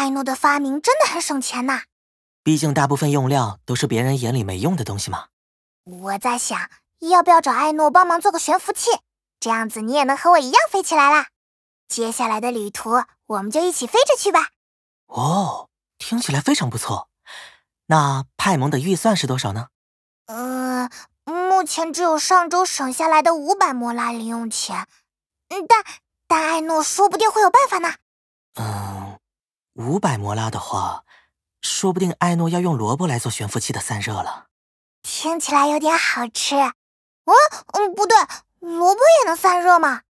艾诺的发明真的很省钱呐。 毕竟大部分用料都是别人眼里没用的东西嘛。 我在想，要不要找艾诺帮忙做个悬浮器，这样子你也能和我一样飞起来啦。接下来的旅途，我们就一起飞着去吧。 哦，听起来非常不错。那派蒙的预算是多少呢？ 目前只有上周省下来的500摩拉零用钱。但艾诺说不定会有办法呢。 500摩拉的话，说不定艾诺要用萝卜来做悬浮器的散热了。 听起来有点好吃。不对，萝卜也能散热吗？